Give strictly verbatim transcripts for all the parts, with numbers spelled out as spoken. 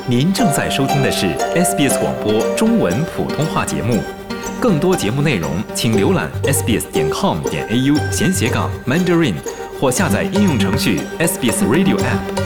您正在收听的是 S B S 广播中文普通话节目。更多节目内容，请浏览 s b s 点 com 点 a u 闲斜杠 Mandarin 或下载应用程序 S B S Radio App。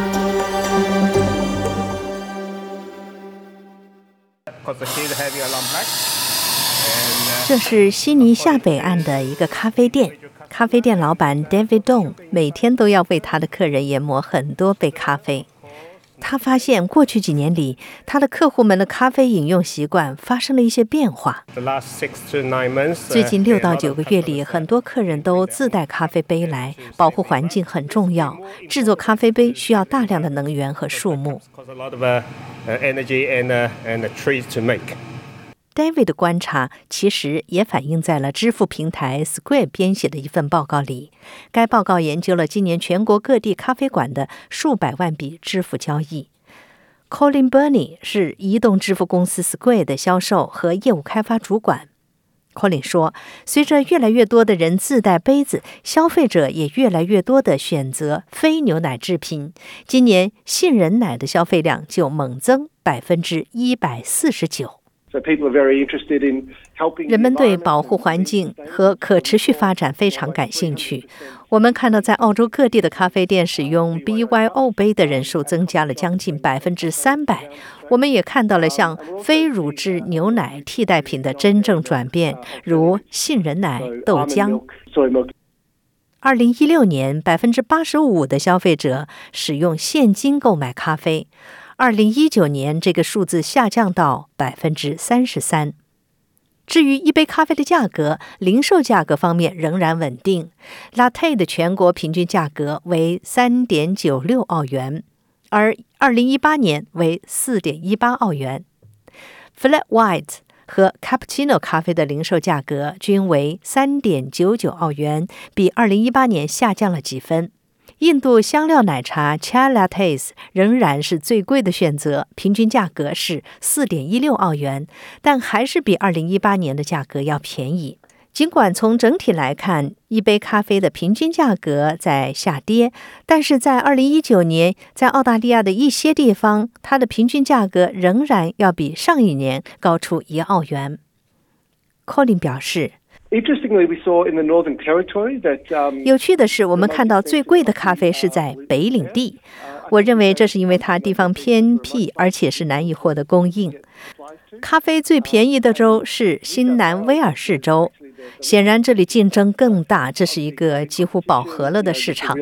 这是悉尼下北岸的一个咖啡店，咖啡店老板 David Dong 每天都要为他的客人研磨很多杯咖啡。他发现过去几年里，他的客户们的咖啡饮用习惯发生了一些变化。最近六到九个月里，很多客人都自带咖啡杯来，保护环境很重要。制作咖啡杯需要大量的能源和树木。David 的观察其实也反映在了支付平台 Square 编写的一份报告里。该报告研究了今年全国各地咖啡馆的数百万笔支付交易。Colin Burney 是移动支付公司 Square 的销售和业务开发主管。Colin 说，随着越来越多的人自带杯子，消费者也越来越多的选择非牛奶制品。今年杏仁奶的消费量就猛增百分之一百四十九。人们对保护环境和可持续发展非常感兴趣。我们看到在澳洲各地的咖啡店使用 B Y O 杯的人数增加了将近百分之三百。我们也看到了像非乳制牛奶替代品的真正转变，如杏仁奶、豆浆。二零一六年，百分之八十五的消费者使用现金购买咖啡。二零一九年，这个数字下降到百分之三十三。至于一杯咖啡的价格，零售价格方面仍然稳定。Latte 的全国平均价格为 三点九六澳元，而二零一八年为 四点一八澳元。Flat White 和 Cappuccino 咖啡的零售价格均为 三点九九澳元，比二零一八年下降了几分。印度香料奶茶 Chai Lattes 仍然是最贵的选择，平均价格是 四点一六澳元，但还是比二零一八年的价格要便宜。尽管从整体来看，一杯咖啡的平均价格在下跌，但是在二零一九年，在澳大利亚的一些地方，它的平均价格仍然要比上一年高出一澳元。Colin 表示，有趣的是，我们看到最贵的咖啡是在北领地。我认为这是因为它地方偏僻，而且是难以获得供应。咖啡最便宜的州是新南威尔士州，显然这里竞争更大，这是一个几乎饱和了的市场。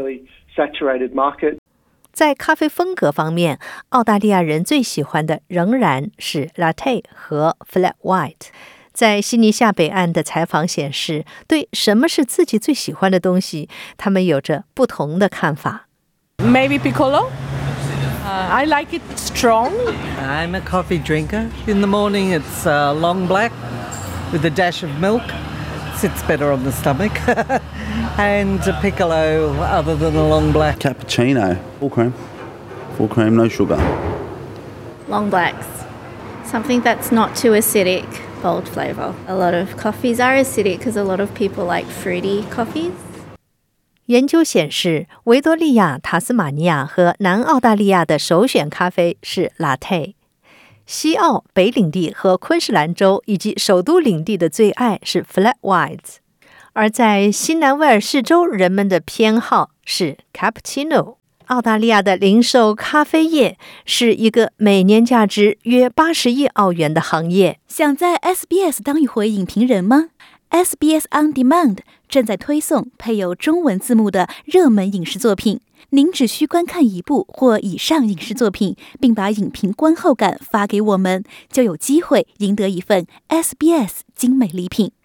在咖啡风格方面，澳大利亚人最喜欢的仍然是 Latte 和 Flat White。在悉尼下北岸的采访显示，对什么是自己最喜欢的东西，他们有着不同的看法。 Maybe Piccolo. Uh, I like it strong. I'm a coffee drinker. In the morning, it's uh, long black with a dash of milk. Sits better on the stomach. And a piccolo, other than a long black. Cappuccino, full cream, full cream, no sugar. Long blacks. Something that's not too acidic.Bold flavor. A lot of coffees are acidic because a lot of people like fruity coffees. 研究显示，维多利亚、塔斯马尼亚和南澳大利亚的首选咖啡是 Latte。西澳、北领地和昆士兰州以及首都领地的最爱是 Flat White。而在新南威尔士州，人们的偏好是 Cappuccino。澳大利亚的零售咖啡业是一个每年价值约八十亿澳元的行业。 想在 S B S 当一回影评人吗？ S B S On Demand 正在推送配有中文字幕的热门影视作品。您只需观看一部或以上影视作品，并把影评观后感发给我们，就有机会赢得一份 S B S 精美礼品。